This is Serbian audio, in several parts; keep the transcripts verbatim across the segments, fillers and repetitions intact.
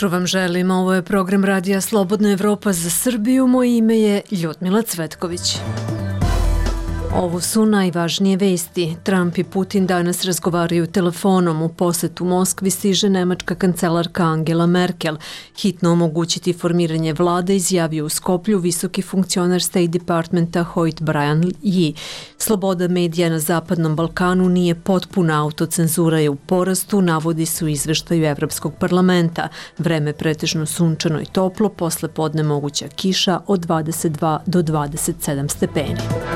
jutro vam želim. Ovo je program Radija Slobodna Evropa za Srbiju. Moje ime je Ljudmila Cvetković. Ovo su najvažnije vesti. Trump i Putin danas razgovaraju telefonom. U posetu Moskvi stiže nemačka kancelarka Angela Merkel. Hitno omogućiti formiranje vlade, izjavio u Skoplju visoki funkcionar State Departmenta Hoyt Brian Yee. Sloboda medija na Zapadnom Balkanu nije potpuna, autocenzura je u porastu, navodi se u izveštaju Evropskog parlamenta. Vreme pretežno sunčano i toplo, posle podne moguća kiša od dvadeset dva do dvadeset sedam stepeni.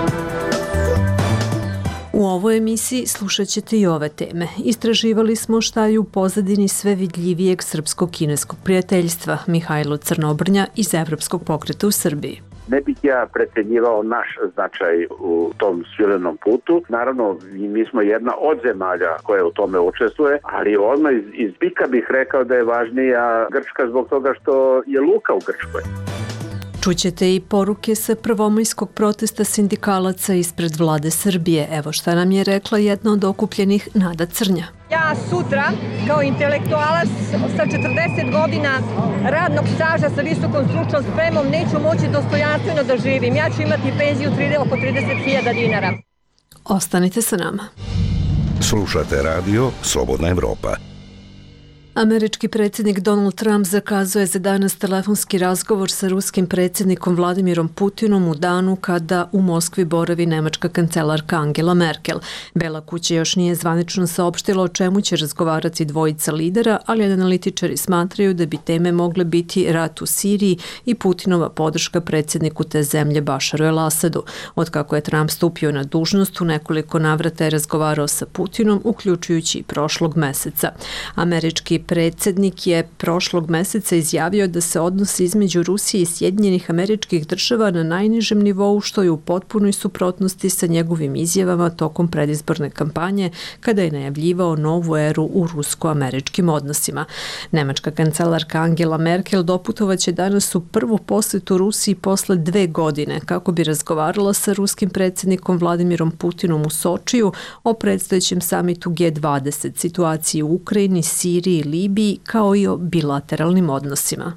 U ovoj emisiji slušat ćete i ove teme. Istraživali smo šta je u pozadini sve vidljivijeg srpsko-kineskog prijateljstva. Mihajlo Crnobrnja iz Evropskog pokreta u Srbiji. Ne bih ja precenjivao naš značaj u tom svilenom putu. Naravno, mi smo jedna od zemalja koja u tome učestvuje, ali odmah iz, iz pika bih rekao da je važnija Grčka zbog toga što je luka u Grčkoj. Čućete i poruke sa prvomajskog protesta sindikalaca ispred vlade Srbije. Evo šta nam je rekla jedna od okupljenih, Nada Crnja. Ja sutra, kao intelektualac sa četrdeset godina radnog staža sa visokom stručnom spremom, neću moći dostojanstveno da živim. Ja ću imati penziju oko trideset hiljada dinara. Ostanite sa nama. Slušate radio Slobodna Evropa. Američki predsjednik Donald Trump zakazuje za danas telefonski razgovor sa ruskim predsjednikom Vladimirom Putinom u danu kada u Moskvi boravi nemačka kancelarka Angela Merkel. Bela kuća još nije zvanično saopštila o čemu će razgovarati dvojica lidera, ali analitičari smatraju da bi teme mogle biti rat u Siriji i Putinova podrška predsjedniku te zemlje Bašaru el-Asadu. Otkako je Trump stupio na dužnost, u nekoliko navrata je razgovarao sa Putinom, uključujući i prošlog meseca. Američki predsjednik je prošlog meseca izjavio da se odnosi između Rusije i Sjedinjenih Američkih Država na najnižem nivou, što je u potpunoj suprotnosti sa njegovim izjavama tokom predizborne kampanje kada je najavljivao novu eru u rusko-američkim odnosima. Nemačka kancelarka Angela Merkel doputovaće danas u prvu posjetu Rusiji posle dve godine kako bi razgovarala sa ruskim predsjednikom Vladimirom Putinom u Sočiju o predstojećem samitu G dvadeset, situaciji u Ukrajini, Siriji, Libiji, kao i o bilateralnim odnosima.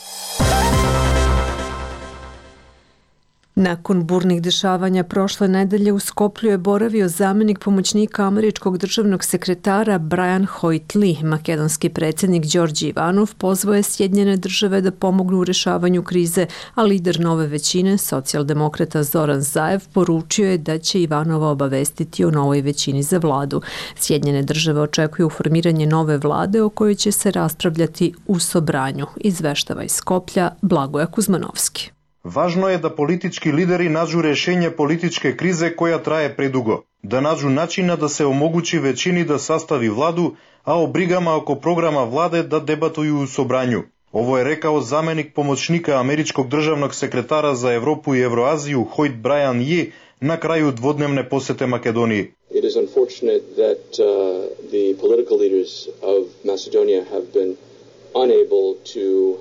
Nakon burnih dešavanja prošle nedelje u Skoplju je boravio zamjenik pomoćnika američkog državnog sekretara Brian Hoyt Lee. Makedonski predsjednik Đorđe Ivanov pozvao je Sjedinjene Države da pomognu u rešavanju krize, a lider nove većine, socijaldemokrata Zoran Zaev, poručio je da će Ivanova obavestiti o novoj većini za vladu. Sjedinjene Države očekuju formiranje nove vlade o kojoj će se raspravljati u Sobranju. Izveštava iz Skoplja Blagoja Kuzmanovski. Važno je da politički lideri nađu rešenje političke krize koja traje predugo, da nađu načina da se omogući većini da sastavi vladu, a o brigama oko programa vlade da debatuju u Sobranju. Ovo je rekao zamenik pomoćnika američkog državnog sekretara za Evropu i Evroaziju Hoyt Brian Yee na kraju dvodnevne posete Makedoniji. It is unfortunate that uh, the political leaders of Macedonia have been unable to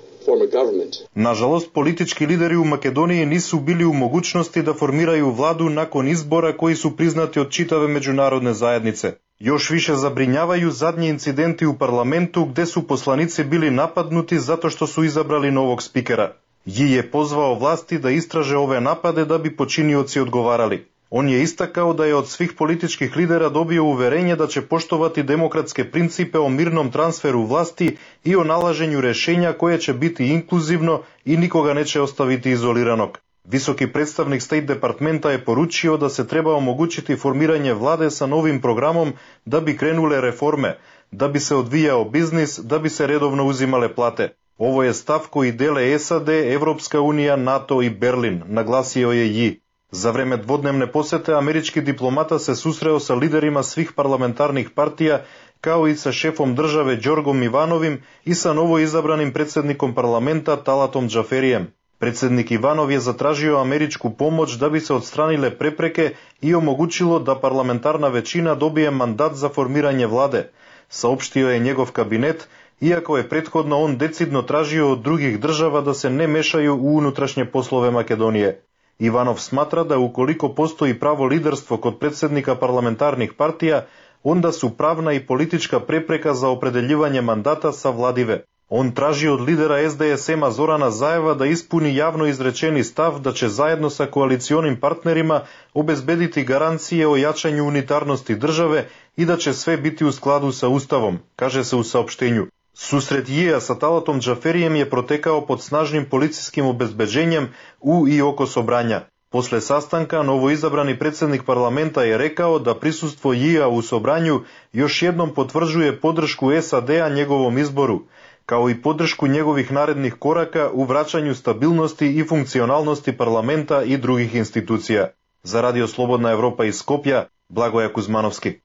Nažalost, politički lideri u Makedoniji nisu bili u mogućnosti da formiraju vladu nakon izbora koji su priznati od čitave međunarodne zajednice. Još više zabrinjavaju zadnji incidenti u parlamentu gde su poslanici bili napadnuti zato što su izabrali novog spikera. Yi je pozvao vlasti da istraže ove napade da bi počinioci odgovarali. On je istakao da je od svih političkih lidera dobio uverenje da će poštovati demokratske principe o mirnom transferu vlasti i o nalaženju rešenja koje će biti inkluzivno i nikoga neće ostaviti izoliranog. Visoki predstavnik State Departmenta je poručio da se treba omogućiti formiranje vlade sa novim programom da bi krenule reforme, da bi se odvijao biznis, da bi se redovno uzimale plate. Ovo je stav koji dele S A D, Evropska unija, NATO i Berlin, naglasio je Yi. Za vreme dvodnevne posete američki diplomata se susreo sa liderima svih parlamentarnih partija, kao i sa šefom države Đorgom Ivanovim i sa novoizabranim predsjednikom parlamenta Talatom Džaferijem. Predsjednik Ivanov je zatražio američku pomoć da bi se odstranile prepreke i omogućilo da parlamentarna većina dobije mandat za formiranje vlade, saopštio je njegov kabinet, iako je prethodno on decidno tražio od drugih država da se ne mešaju u unutrašnje poslove Makedonije. Ivanov smatra da ukoliko postoji pravo liderstvo kod predsjednika parlamentarnih partija, onda su pravna i politička prepreka za opredeljivanje mandata savladive. On traži od lidera es de es ема Зорана Заева да испуни јавно изречени став да ќе заедно са коалиционим партнерима обезбедити гаранције о јачању унитарности државе и да ќе све бити у складу са уставом, каже се у саопштењу. Сусрет јеа са Талатом Џаферијем ја протекао под снажним полициским обезбеđenjem у и око собрања. После састанка, новоизабрани председник парламента е рекао да присуство јеа у собрању још едном потврđuje подршку ес а де-а неговом избору, као и подршку негових наредних корака у враќању стабилности и функционалности парламента и других институција. За Радио Слободна Европа из Скопје, Благоја Кузмановски.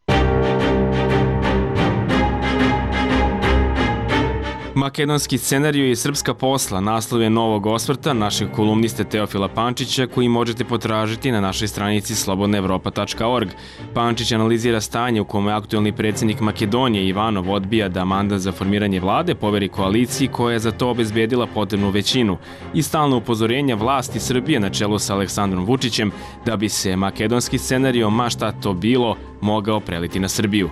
Makedonski scenarijo i srpska posla naslov je novog osvrta našeg kolumniste Teofila Pančića koji možete potražiti na našoj stranici slobodna evropa tačka org. Pančić analizira stanje u kome aktuelni predsjednik Makedonije Ivanov odbija da mandat za formiranje vlade poveri koaliciji koja je za to obezbedila potrebnu većinu i stalno upozorenja vlasti Srbije na čelu sa Aleksandrom Vučićem da bi se makedonski scenarijo, ma šta to bilo, mogao preliti na Srbiju.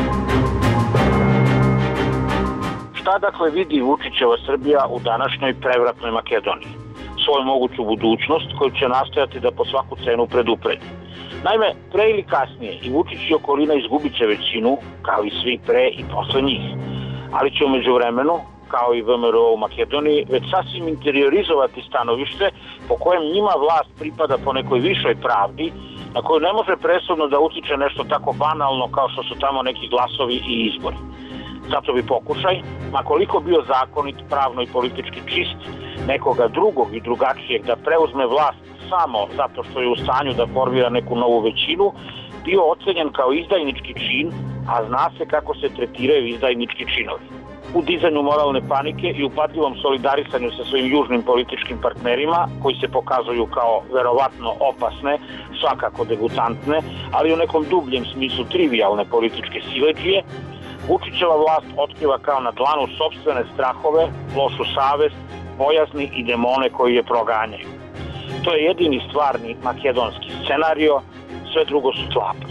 Šta dakle vidi Vučićeva Srbija u današnjoj prevratnoj Makedoniji? Svoju moguću budućnost koju će nastojati da po svaku cenu predupredi. Naime, pre ili kasnije i Vučić i okolina izgubit će većinu, kao i svi pre i posle njih. Ali će umeđu vremenu, kao i ve em er o u Makedoniji, već sasvim interiorizovati stanovište po kojem njima vlast pripada po nekoj višoj pravdi, na koju ne može presudno da utiče nešto tako banalno kao što su tamo neki glasovi i izbori. Zato bi pokušaj, makoliko bio zakonit, pravno i politički čist, nekoga drugog i drugačijeg da preuzme vlast samo zato što je u stanju da formira neku novu većinu, bio ocenjen kao izdajnički čin, a zna se kako se tretiraju izdajnički činovi. U dizanju moralne panike i upadljivom solidarisanju sa svojim južnim političkim partnerima, koji se pokazuju kao verovatno opasne, svakako degutantne, ali u nekom dubljem smislu trivijalne političke siledžije, Vučićeva vlast otkriva kao na dlanu sopstvene strahove, lošu savest, bojazni i demone koji je proganjaju. To je jedini stvarni makedonski scenario, sve drugo su tlapnje.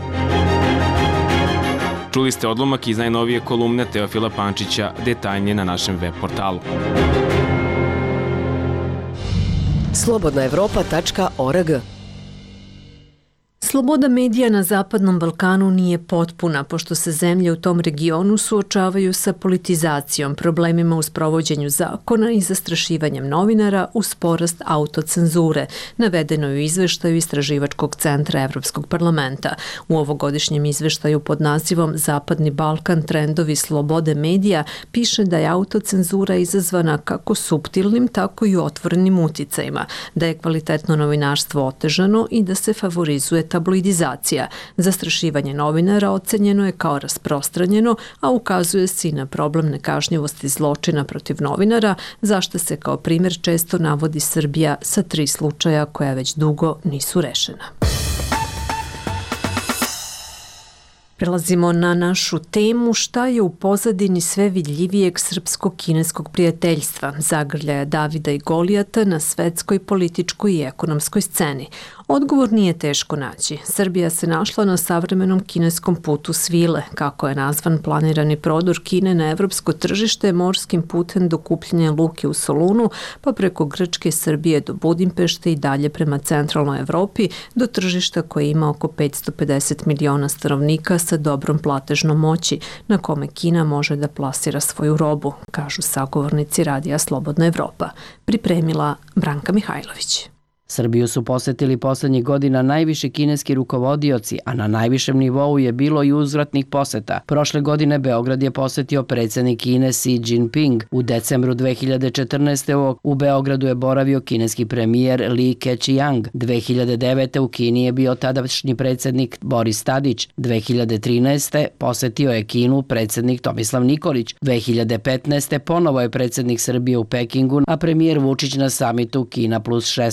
Čuli ste odlomak iz najnovije kolumne Teofila Pančića, detaljnije na našem web portalu. slobodna evropa tačka org. Sloboda medija na Zapadnom Balkanu nije potpuna, pošto se zemlje u tom regionu suočavaju sa politizacijom, problemima u sprovođenju zakona i zastrašivanjem novinara uz porast autocenzure, navedeno je u izveštaju Istraživačkog centra Evropskog parlamenta. U ovogodišnjem izveštaju pod nazivom Zapadni Balkan trendovi slobode medija piše da je autocenzura izazvana kako suptilnim, tako i otvorenim uticajima, da je kvalitetno novinarstvo otežano i da se favorizuje tabloidizacija. Zastrašivanje novinara ocenjeno je kao rasprostranjeno, a ukazuje se i na problem nekažnjivosti zločina protiv novinara, zašto se kao primjer često navodi Srbija sa tri slučaja koja već dugo nisu rešena. Prelazimo na našu temu šta je u pozadini sve vidljivijeg srpsko-kineskog prijateljstva, zagrljaja Davida i Golijata na svetskoj, političkoj i ekonomskoj sceni. Odgovor nije teško naći. Srbija se našla na savremenom kineskom putu svile, kako je nazvan planirani prodor Kine na evropsko tržište morskim putem do kupljenja luke u Solunu, pa preko Grčke, Srbije do Budimpešte i dalje prema centralnoj Evropi do tržišta koje ima oko petsto pedeset miliona stanovnika sa dobrom platežnom moći, na kome Kina može da plasira svoju robu, kažu sagovornici Radija Slobodna Evropa. Pripremila Branka Mihajlović. Srbiju su posetili poslednjih godina najviši kineski rukovodioci, a na najvišem nivou je bilo i uzvratnih poseta. Prošle godine Beograd je posetio predsjednik Kine Xi Jinping. U decembru dve hiljade četrnaeste. u Beogradu je boravio kineski premijer Li Keqiang. dve hiljade devete. u Kini je bio tadašnji predsjednik Boris Tadić. dve hiljade trinaeste. posetio je Kinu predsjednik Tomislav Nikolić. dve hiljade petnaeste. ponovo je predsjednik Srbije u Pekingu, a premijer Vučić na samitu Kina plus šesnaest.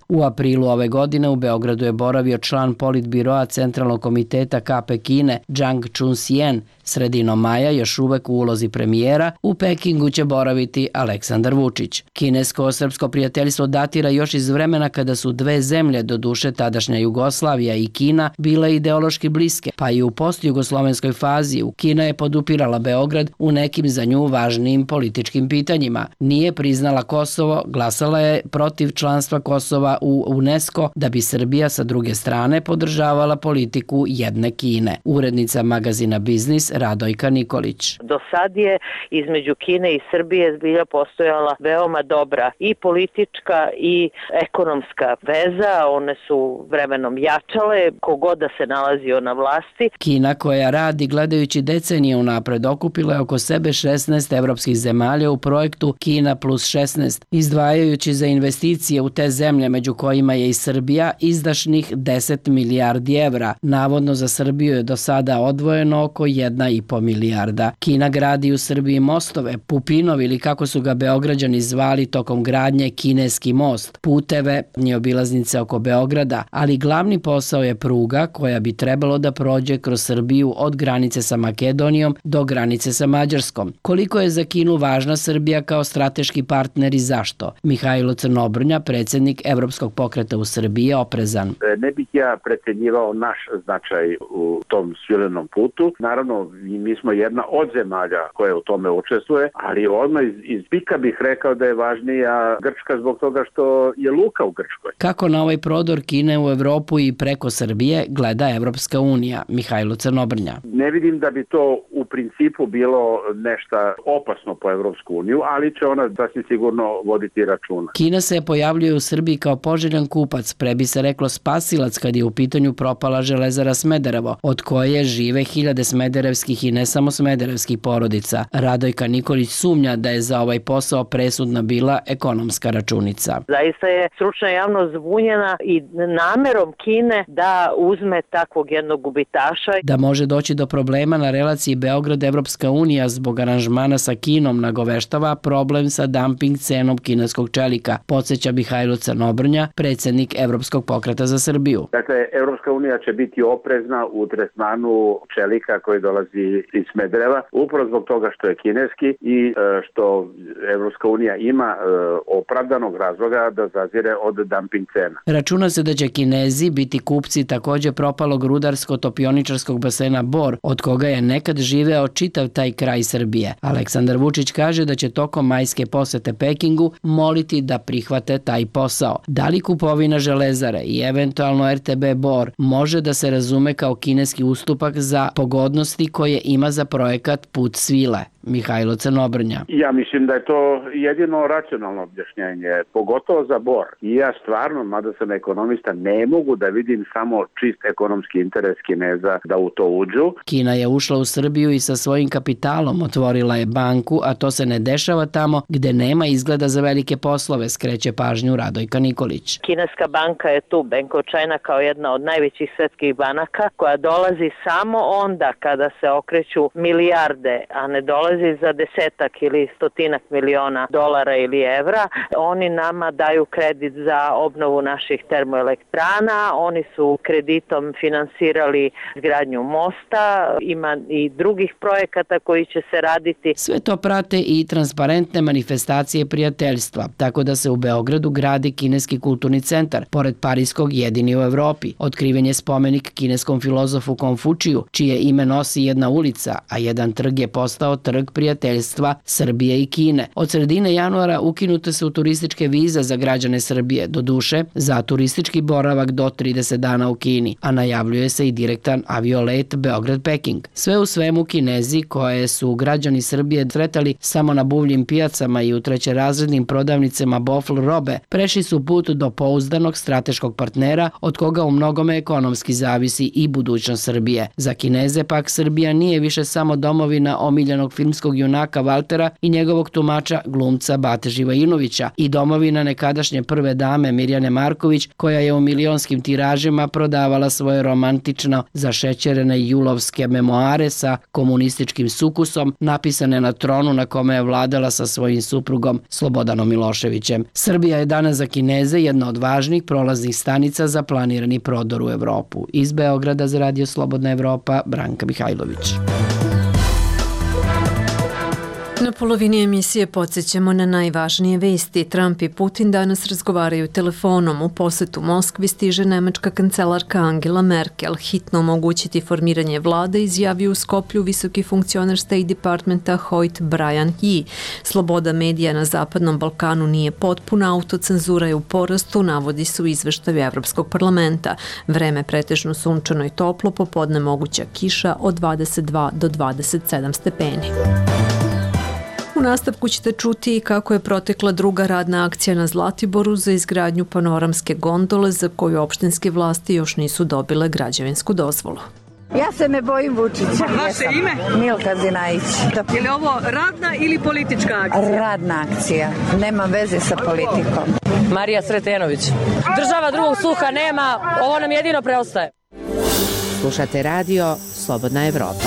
U aprilu ove godine u Beogradu je boravio član politbiroa Centralnog komiteta K P Kine Zhang Chunxian. Sredinom maja, još uvek u ulozi premijera, u Pekingu će boraviti Aleksandar Vučić. Kinesko-srpsko prijateljstvo datira još iz vremena kada su dve zemlje, doduše tadašnja Jugoslavija i Kina, bile ideološki bliske, pa i u postjugoslovenskoj fazi Kina je podupirala Beograd u nekim za nju važnijim političkim pitanjima. Nije priznala Kosovo, glasala je protiv članstva Kosova u UNESCO, da bi Srbija sa druge strane podržavala politiku jedne Kine. Urednica magazina Biznis Radojka Nikolić. Do sad je između Kine i Srbije zbilja postojala veoma dobra i politička i ekonomska veza. One su vremenom jačale, kogod da se nalazio na vlasti. Kina, koja radi gledajući decenije unapred, okupila je oko sebe šesnaest evropskih zemalja u projektu Kina plus šesnaest, izdvajajući za investicije u te zemlje, među kojima je i Srbija, izdašnih deset milijardi evra. Navodno za Srbiju je do sada odvojeno oko jedna i po milijarda. Kina gradi u Srbiji mostove, Pupinov ili kako su ga Beograđani zvali tokom gradnje Kineski most, puteve i obilaznice oko Beograda, ali glavni posao je pruga koja bi trebalo da prođe kroz Srbiju od granice sa Makedonijom do granice sa Mađarskom. Koliko je za Kinu važna Srbija kao strateški partner i zašto? Mihajlo Crnobrnja, predsjednik Evropskog pokreta u Srbiji, je oprezan. Ne bih ja precenjivao naš značaj u tom svilenom putu. Naravno, mi smo jedna od zemalja koja u tome učestvuje, ali odmah iz, iz pika bih rekao da je važnija Grčka zbog toga što je luka u Grčkoj. Kako na ovaj prodor Kine u Evropu i preko Srbije gleda Evropska unija? Mihajlo Crnobrnja. Ne vidim da bi to u principu bilo nešto opasno po Evropsku uniju, ali će ona sasvim sigurno voditi računa. Kina se pojavljuje u Srbiji kao poželjan kupac, pre bi se reklo spasilac kad je u pitanju propala železara Smederevo, od koje žive hiljade smederevskih i ne samo smederevskih porodica. Radojka Nikolić sumnja da je za ovaj posao presudna bila ekonomska računica. Zaista je stručna javnost zbunjena i namerom Kine da uzme takvog jednog gubitaša. Da može doći do problema na relaciji Beograd-Evropska unija zbog aranžmana sa Kinom nagoveštava problem sa dumping cenom kineskog čelika, podsjeća Mihajlo Crnobrnja, predsjednik Evropskog pokreta za Srbiju. Dakle, Evropska unija će biti oprezna u tretmanu čelika koji dolazi iz Smedereva, upravo zbog toga što je kineski i što Evropska unija ima opravdanog razloga da zazire od dumping cena. Računa se da će Kinezi biti kupci također propalog rudarsko-topioničarskog basena Bor, od koga je nekad živeo čitav taj kraj Srbije. Aleksandar Vučić kaže da će tokom majske posete Pekingu moliti da prihvate taj posao. Da li kupovina železare i eventualno R T B Bor može da se razume kao kineski ustupak za pogodnosti koje ima za projekat Put svile? Mihajlo Crnobrnja. Ja mislim da je to jedino racionalno objašnjenje, pogotovo za Bor. I ja stvarno, mada sam ekonomista, ne mogu da vidim samo čist ekonomski interes Kineza da u to uđu. Kina je ušla u Srbiju i sa svojim kapitalom otvorila je banku, a to se ne dešava tamo gde nema izgleda za velike poslove, skreće pažnju Radojka Nikolić. Kineska banka je tu, Bank of China, kao jedna od najvećih svetskih banaka, koja dolazi samo onda kada se okreću milijarde, a ne dolazi za desetak ili stotinak miliona dolara ili evra. Oni nama daju kredit za obnovu naših termoelektrana, oni su kreditom finansirali izgradnju mosta, ima i drugih projekata koji će se raditi. Sve to prate i transparentne manifestacije prijateljstva, tako da se u Beogradu gradi Kineski kulturni centar, pored Parijskog jedini u Evropi. Otkriven je spomenik kineskom filozofu Konfučiju, čije ime nosi jedna ulica, a jedan trg je postao trg prijateljstva Srbije i Kine. Od sredine januara ukinute su turističke vize za građane Srbije, doduše za turistički boravak do trideset dana u Kini, a najavljuje se i direktan aviolet Beograd-Peking. Sve u svemu Kinezi, koje su građani Srbije sretali samo na buvljim pijacama i u trećerazrednim prodavnicama bofl robe, prešli su put do pouzdanog strateškog partnera od koga u mnogome ekonomski zavisi i budućnost Srbije. Za Kineze pak Srbija nije više samo domovina omiljenog filma filmskog junaka Valtera i njegovog tumača glumca Bate Živojinovića i domovina nekadašnje prve dame Mirjane Marković, koja je u milionskim tiražima prodavala svoje romantično zašećerene julovske memoare sa komunističkim sukusom, napisane na tronu na kome je vladala sa svojim suprugom Slobodanom Miloševićem. Srbija je danas za Kineze jedna od važnih prolaznih stanica za planirani prodor u Evropu. Iz Beograda za Radio Slobodna Evropa, Branka Mihajlović. Na polovini emisije podsjećamo na najvažnije vesti. Trump i Putin danas razgovaraju telefonom. U posetu Moskvi stiže nemačka kancelarka Angela Merkel. Hitno omogućiti formiranje vlade, izjavio u Skoplju visoki funkcioner State Departmenta Hoyt Brian Yee. Sloboda medija na Zapadnom Balkanu nije potpuna, autocenzura je u porastu, navodi se u izveštaju Evropskog parlamenta. Vreme pretežno sunčano i toplo, popodne moguća kiša od dvadeset dva do dvadeset sedam stepeni. U nastavku ćete čuti kako je protekla druga radna akcija na Zlatiboru za izgradnju panoramske gondole za koju opštinske vlasti još nisu dobile građevinsku dozvolu. Ja se ne bojim Vučića. Vaše ime? Milka Zinajić. Je li ovo radna ili politička akcija? Radna akcija. Nema veze sa politikom. Marija Sretenović. Država drugog sluha nema, ovo nam jedino preostaje. Slušate radio Slobodna Evropa.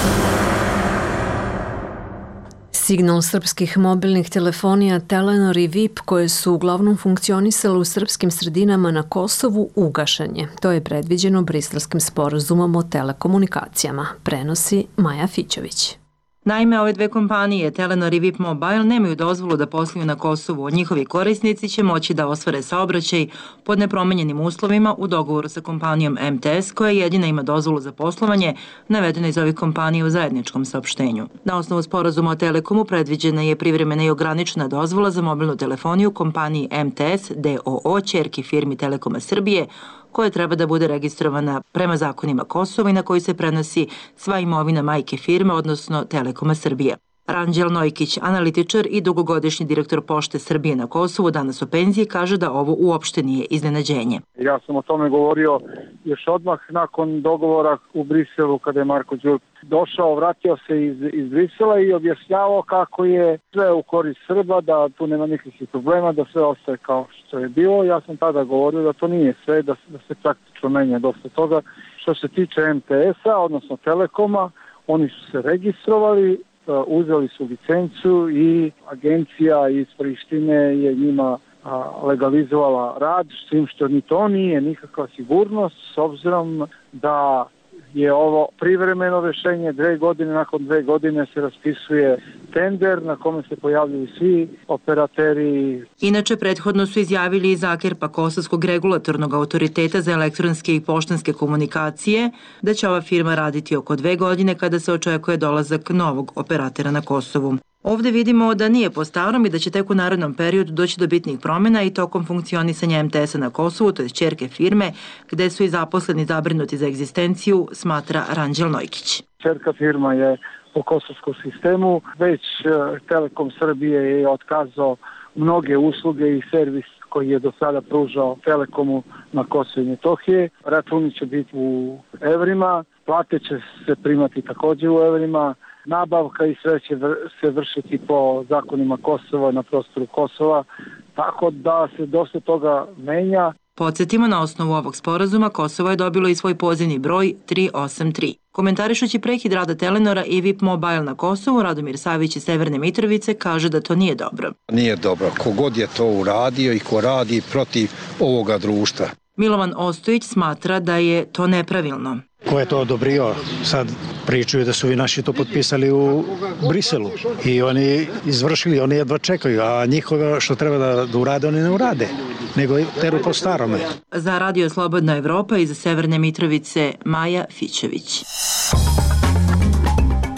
Signal srpskih mobilnih telefonija Telenor i V I P, koje su uglavnom funkcionisale u srpskim sredinama na Kosovu, ugašen je. To je predviđeno Briselskim sporazumom o telekomunikacijama, prenosi Maja Fićović. Naime, ove dve kompanije, Telenor i V I P Mobile, nemaju dozvolu da posluju na Kosovu. Njihovi korisnici će moći da ostvare saobraćaj pod nepromenjenim uslovima u dogovoru sa kompanijom M T S, koja jedina ima dozvolu za poslovanje, navedena iz ovih kompanija u zajedničkom saopštenju. Na osnovu sporazuma o Telekomu predviđena je privremena i ograničena dozvola za mobilnu telefoniju kompaniji M T S D O O, ćerki firmi Telekoma Srbije, koja treba da bude registrovana prema zakonima Kosova i na koji se prenosi sva imovina majke firme, odnosno Telekoma Srbije. Ranđel Nojkić, analitičar i dugogodišnji direktor Pošte Srbije na Kosovu, danas u penziji, kaže da ovo uopšte nije iznenađenje. Ja sam o tome govorio još odmah nakon dogovora u Briselu, kada je Marko Đurić došao, vratio se iz, iz Brisela i objašnjavao kako je sve u korist Srba, da tu nema nikakvih problema, da sve ostaje kao što je bilo. Ja sam tada govorio da to nije sve, da, da se praktično menja dosta toga. Što se tiče M T S-a, odnosno Telekoma, oni su se registrovali, uzeli su licencu i agencija iz Prištine je njima legalizovala rad, s tim što ni to nije nikakva sigurnost, s obzirom da je ovo privremeno rešenje. Dve godine, nakon dve godine se raspisuje tender na kome se pojavljuju svi operateri. Inače, prethodno su izjavili iz Akerpa, Kosovskog regulatornog autoriteta za elektronske i poštanske komunikacije, da će ova firma raditi oko dve godine kada se očekuje dolazak novog operatera na Kosovu. Ovde vidimo da nije po starom i da će tek u narednom periodu doći do bitnih promjena i tokom funkcionisanja M T S-a na Kosovu, to je ćerke firme, gde su i zaposleni zabrinuti za egzistenciju, smatra Ranđel Nojkić. Ćerka firma je po kosovskom sistemu, već Telekom Srbije je otkazao mnoge usluge i servis koji je do sada pružao Telekomu na Kosovo i Metohije. Računi će biti u evrima, plate će se primati također u evrima, nabavka i sve će se vršiti po zakonima Kosova na prostoru Kosova, tako da se dosta toga menja. Podsjetimo, na osnovu ovog sporazuma Kosovo je dobilo i svoj pozivni broj tri osam tri. Komentarišući prekid rada Telenora i V I P Mobile na Kosovu, Radomir Savić iz Severne Mitrovice kaže da to nije dobro. Nije dobro. Kogod je to uradio i ko radi protiv ovoga društva. Milovan Ostojić smatra da je to nepravilno. Ko je to odobrio? Sad pričaju da su i naši to potpisali u Briselu i oni izvršili, oni jedva čekaju, a njihovo što treba da, da urade, oni ne urade, nego teru po starome. Za Radio Slobodna Evropa iz Severne Mitrovice, Maja Fićević.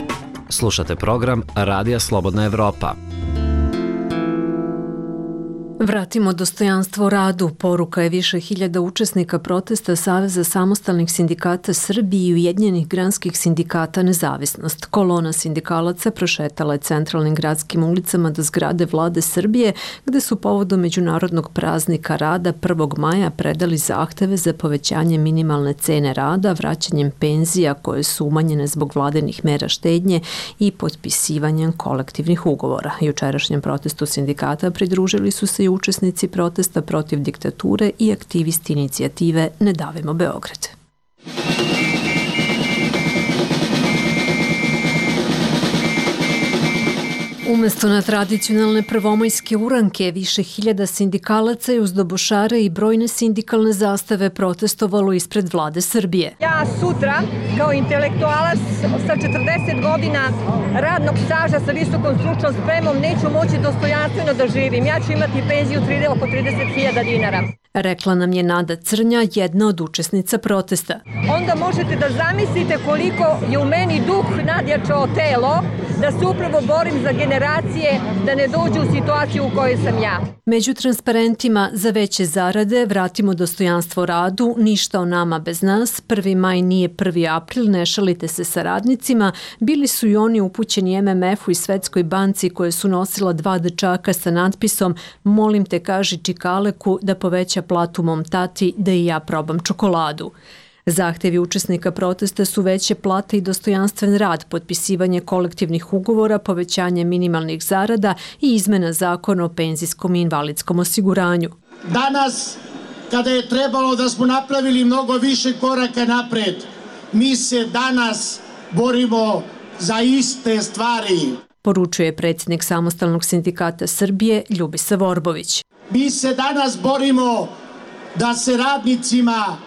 Slušate program Radija Slobodna Evropa. Vratimo dostojanstvo radu, poruka je više hiljada učesnika protesta Saveza samostalnih sindikata Srbije i Ujedinjenih granskih sindikata Nezavisnost. Kolona sindikalaca prošetala je centralnim gradskim ulicama do zgrade Vlade Srbije, gde su povodom Međunarodnog praznika rada prvog maja predali zahteve za povećanje minimalne cene rada, vraćanjem penzija koje su umanjene zbog vladinih mera štednje i potpisivanjem kolektivnih ugovora. Jučerašnjem protestu sindikata pridružili su se i učesnici protesta protiv diktature i aktivisti inicijative Ne davimo Beograd. Umesto na tradicionalne prvomajske uranke, više hiljada sindikalaca je uz dobošare i brojne sindikalne zastave protestovalo ispred Vlade Srbije. Ja sutra, kao intelektualac sa četrdeset godina radnog staža sa visokom stručnom spremom, neću moći dostojanstveno da živim. Ja ću imati penziju oko trideset hiljada dinara. Rekla nam je Nada Crnja, jedna od učesnica protesta. Onda možete da zamislite koliko je u meni duh nadjačao telo, da se upravo borim za generacije da ne dođu u situaciju u kojoj sam ja. Među transparentima za veće zarade, vratimo dostojanstvo radu, ništa o nama bez nas, prvi maj nije prvi april, ne šalite se sa radnicima, bili su i oni upućeni em em efu i Svetskoj banci koje su nosila dva dečaka sa natpisom "Molim te, kaži Čikaleku da poveća platu mom tati da i ja probam čokoladu". Zahtevi učesnika protesta su veće plate i dostojanstven rad, potpisivanje kolektivnih ugovora, povećanje minimalnih zarada i izmena zakona o penzijskom i invalidskom osiguranju. Danas, kada je trebalo da smo napravili mnogo više koraka napred, mi se danas borimo za iste stvari. Poručuje predsjednik Samostalnog sindikata Srbije Ljubisa Vorbović. Mi se danas borimo da se radnicima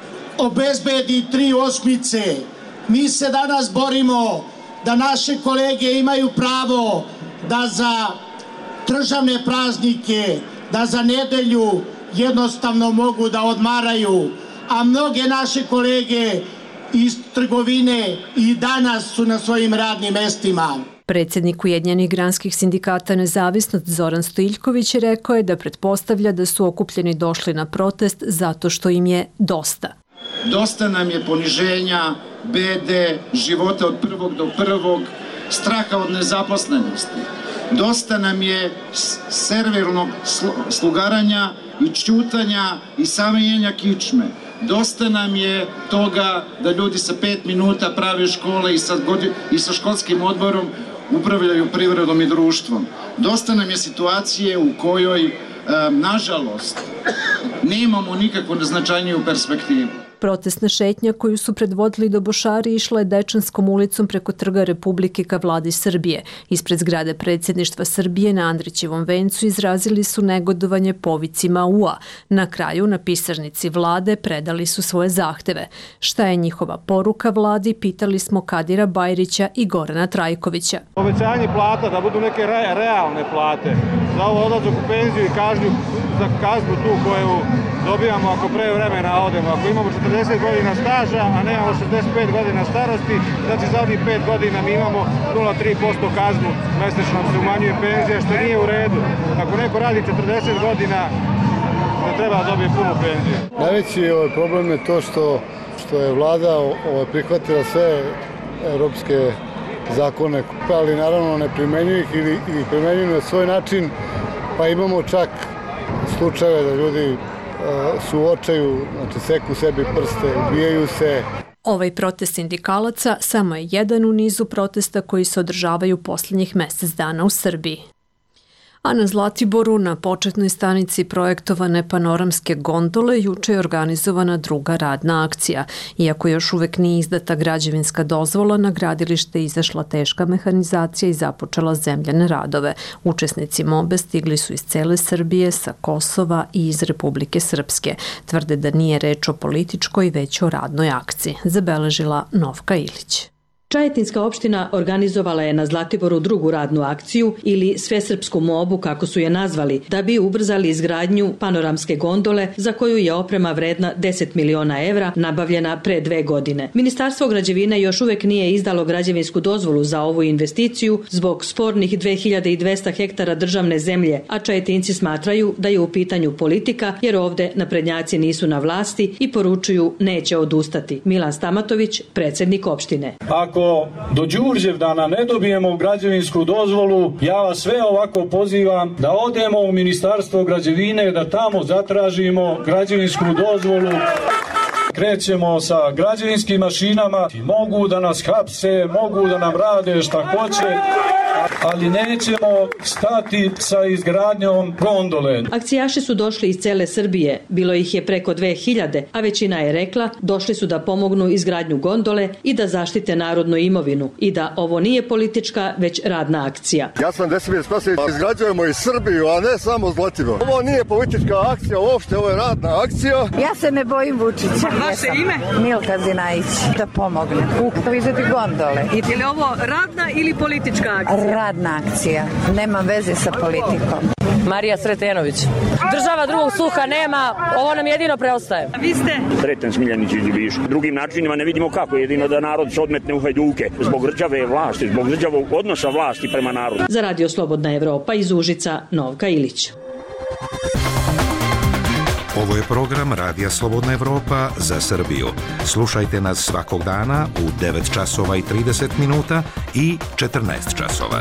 obezbedi tri osmice. Mi se danas borimo da naše kolege imaju pravo da za državne praznike, da za nedelju jednostavno mogu da odmaraju, a mnoge naše kolege iz trgovine i danas su na svojim radnim mestima. Predsjednik Ujedinjenih granskih sindikata Nezavisnost Zoran Stojiljković rekao je da pretpostavlja da su okupljeni došli na protest zato što im je dosta. Dosta nam je poniženja, bede, života od prvog do prvog, straha od nezaposlenosti. Dosta nam je servilnog slugaranja i čutanja i samenjenja kičme. Dosta nam je toga da ljudi sa pet minuta prave škole i sa, i sa školskim odborom upravljaju privredom i društvom. Dosta nam je situacije u kojoj, nažalost, nemamo nikakvu značajniju perspektivu. Protestna šetnja koju su predvodili dobošari išla je Dečanskom ulicom preko Trga Republike ka Vladi Srbije. Ispred zgrade predsjedništva Srbije na Andrićevom vencu izrazili su negodovanje povicima U A. Na kraju na pisarnici Vlade predali su svoje zahteve. Šta je njihova poruka Vladi, pitali smo Kadira Bajrića i Gorana Trajkovića. Povećanje plata, da budu neke re, realne plate, za ovo odlazak u penziju i kažnju, za kaznu tu koju dobijamo ako pre vremena odemo. Ako imamo četrdeset godina staža, a nemamo šezdeset pet godina starosti, znači za ovih pet godina mi imamo nula zarez tri posto kaznu, mesečno se umanjuje penzija, što nije u redu. Ako neko radi četrdeset godina, da treba da dobije punu penziju. Najveći ovaj problem je to što, što je vlada ovaj, prihvatila sve evropske zakone, ali naravno ne primenjuju ih ili, ili primenjuju na svoj način, pa imamo čak slučajeve da ljudi su u očaju, znači seku sebi prste, ubijaju se. Ovaj protest sindikalaca samo je jedan u nizu protesta koji se održavaju posljednjih mjesec dana u Srbiji. A na Zlatiboru, na početnoj stanici projektovane panoramske gondole, juče je organizovana druga radna akcija. Iako još uvek nije izdata građevinska dozvola, na gradilište izašla teška mehanizacija i započela zemljane radove. Učesnici mobe stigli su iz cele Srbije, sa Kosova i iz Republike Srpske. Tvrde da nije reč o političkoj, već o radnoj akciji, zabeležila Novka Ilić. Čajetinska opština organizovala je na Zlatiboru drugu radnu akciju ili svesrpsku mobu, kako su je nazvali, da bi ubrzali izgradnju panoramske gondole za koju je oprema vredna deset miliona evra nabavljena pre dve godine. Ministarstvo građevine još uvek nije izdalo građevinsku dozvolu za ovu investiciju zbog spornih dve hiljade dvesta hektara državne zemlje, a Čajetinci smatraju da je u pitanju politika jer ovde naprednjaci nisu na vlasti i poručuju neće odustati. Milan Stamatović, predsjednik opštine. Ako do Đurđevdana ne dobijemo građevinsku dozvolu, ja vas sve ovako pozivam da odemo u Ministarstvo građevine, da tamo zatražimo građevinsku dozvolu. Krećemo sa građevinskim mašinama, mogu da nas hapse, mogu da nam rade šta hoće, ali nećemo stati sa izgradnjom gondole. Akcijaši su došli iz cele Srbije, bilo ih je preko dve hiljade, a većina je rekla došli su da pomognu izgradnju gondole i da zaštite narodnu imovinu i da ovo nije politička, već radna akcija. Ja sam Desimir Spasić, izgrađujemo i Srbiju, a ne samo Zlatibor. Ovo nije politička akcija, uopšte ovo je radna akcija. Ja se ne bojim Vučića. Vaše ime? Milka Zinajić, da pomogne. U izvedi gondole. Je li ovo radna ili politička akcija? Radna akcija. Nema veze sa politikom. Marija Sretenović. Država drugog sluha nema, ovo nam jedino preostaje. A vi ste? Sreten Smiljanić iz Ljubiša. Drugim načinima ne vidimo kako, jedino da narod se odmetne u hajduke zbog rđave vlasti, zbog rđavog odnosa vlasti prema narodu. Za Radio Slobodna Evropa iz Užica, Novka Ilić. Ovo je program Radija Slobodna Evropa za Srbiju. Slušajte nas svakog dana u devet časova i trideset minuta i četrnaest časova.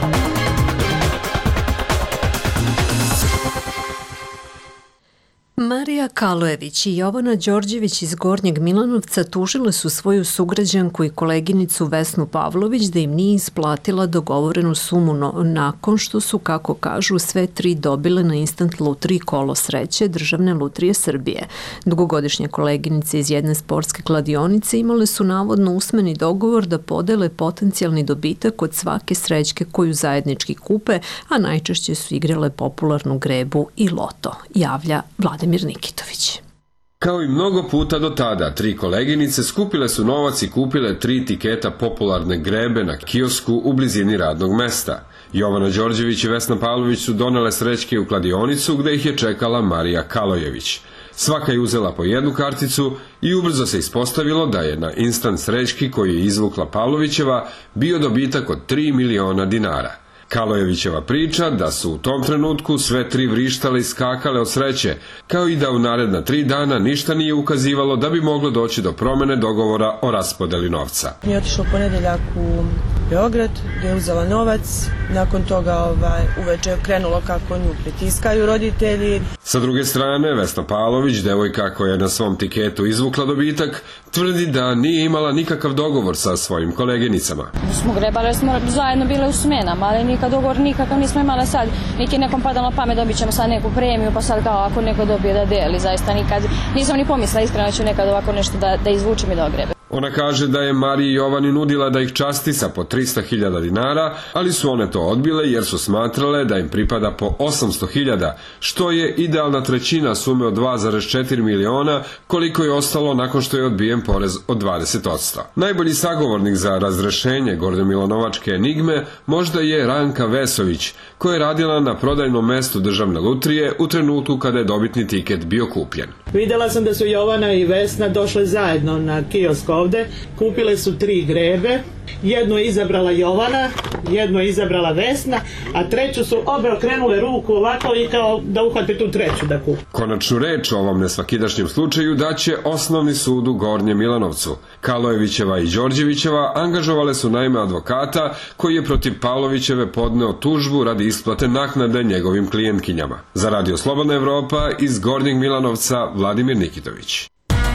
Marija Kalojević i Jovana Đorđević iz Gornjeg Milanovca tužile su svoju sugrađanku i koleginicu Vesnu Pavlović da im nije isplatila dogovorenu sumu no, nakon što su, kako kažu, sve tri dobile na instant lutriji Kolo sreće Državne lutrije Srbije. Dugogodišnje koleginice iz jedne sportske kladionice imale su navodno usmeni dogovor da podele potencijalni dobitak od svake srećke koju zajednički kupe, a najčešće su igrale popularnu grebu i loto, javlja Vladimir Nikitović. Kao i mnogo puta do tada, tri koleginice skupile su novac i kupile tri tiketa popularne grebe na kiosku u blizini radnog mesta. Jovana Đorđević i Vesna Pavlović su donele srećke u kladionicu gde ih je čekala Marija Kalojević. Svaka je uzela po jednu karticu i ubrzo se ispostavilo da je na instant srećki koju je izvukla Pavlovićeva bio dobitak od tri miliona dinara. Kalojevićeva priča da su u tom trenutku sve tri vrištale i skakale od sreće, kao i da u naredna tri dana ništa nije ukazivalo da bi moglo doći do promene dogovora o raspodeli novca. Mi je otišla u ponedeljak u Beograd, gdje je uzela novac, nakon toga ovaj, uveče je krenulo kako nju pritiskaju roditelji. Sa druge strane, Vesna Pavlović, devojka koja je na svom tiketu izvukla dobitak, tvrdi da nije imala nikakav dogovor sa svojim koleginicama. Smo grebali, smo zajedno bile u smenama, ali nikad dogovor nikakav nismo imali sad. Neki nekom padalo na pamet, dobit ćemo sad neku premiju, pa sad kao ako neko dobije da deli, zaista nikad nisam ni pomislila, iskreno da ću nekad ovako nešto da, da izvučem i da ogrebe. Ona kaže da je Mariji Jovani nudila da ih časti sa po trista hiljada dinara, ali su one to odbile jer su smatrale da im pripada po osamsto hiljada, što je idealna trećina sume od dva zarez četiri miliona, koliko je ostalo nakon što je odbijen porez od dvadeset posto. Najbolji sagovornik za razrešenje Gornjomilanovačke enigme možda je Ranka Vesović, koja je radila na prodajnom mestu Državne lutrije u trenutku kada je dobitni tiket bio kupljen. Videla sam da su Jovana i Vesna došle zajedno na kiosk ovde, kupile su tri grebe, jednu je izabrala Jovana, jednu je izabrala Vesna, a treću su obe okrenule ruku ovako i kao da uhvate tu treću da kupi. Konačnu reč o ovom nesvakidašnjem slučaju daće Osnovni sud u Gornjem Milanovcu. Kalojevićeva i Đorđevićeva angažovale su naime advokata koji je protiv Pavlovićeve podneo tužbu radi isplate naknade njegovim klijentkinjama. Za Radio Slobodna Evropa iz Gornjeg Milanovca Vladimir Nikitović.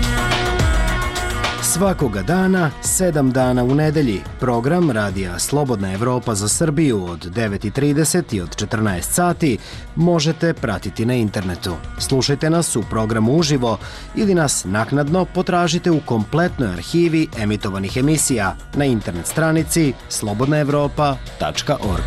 Svakoga dana, sedam dana u nedelji, program Radija Slobodna Evropa za Srbiju od devet i trideset i od četrnaest sati možete pratiti na internetu. Slušajte nas u programu uživo ili nas naknadno potražite u kompletnoj arhivi emitovanih emisija na internet stranici slobodna evropa tačka org.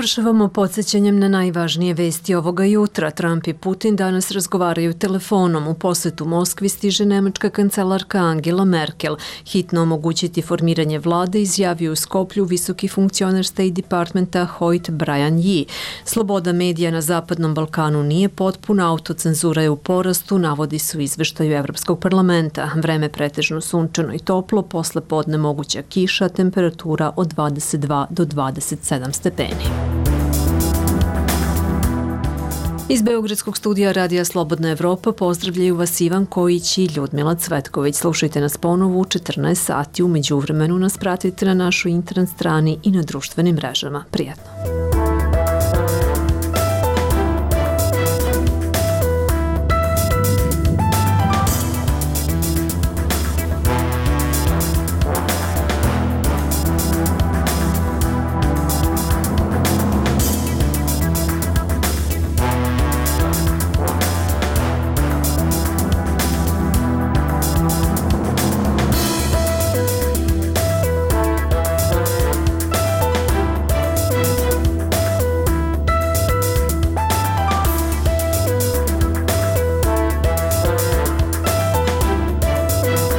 Završavamo podsjećanjem na najvažnije vesti ovoga jutra. Trump i Putin danas razgovaraju telefonom. U posetu Moskvi stiže nemačka kancelarka Angela Merkel. Hitno omogućiti formiranje vlade, izjavio u Skoplju visoki funkcioner State Departmenta Hoyt Brian Yee. Sloboda medija na Zapadnom Balkanu nije potpuna, autocenzura je u porastu, navodi se u izveštaju Evropskog parlamenta. Vreme pretežno sunčano i toplo, posle podne moguća kiša, temperatura od dvadeset dva do dvadeset sedam stepeni. Iz Beogradskog studija Radija Slobodna Evropa pozdravljaju vas Ivan Kojić i Ljudmila Cvetković. Slušajte nas ponovo u četrnaest sati. U međuvremenu nas pratite na našoj internet strani i na društvenim mrežama. Prijatno!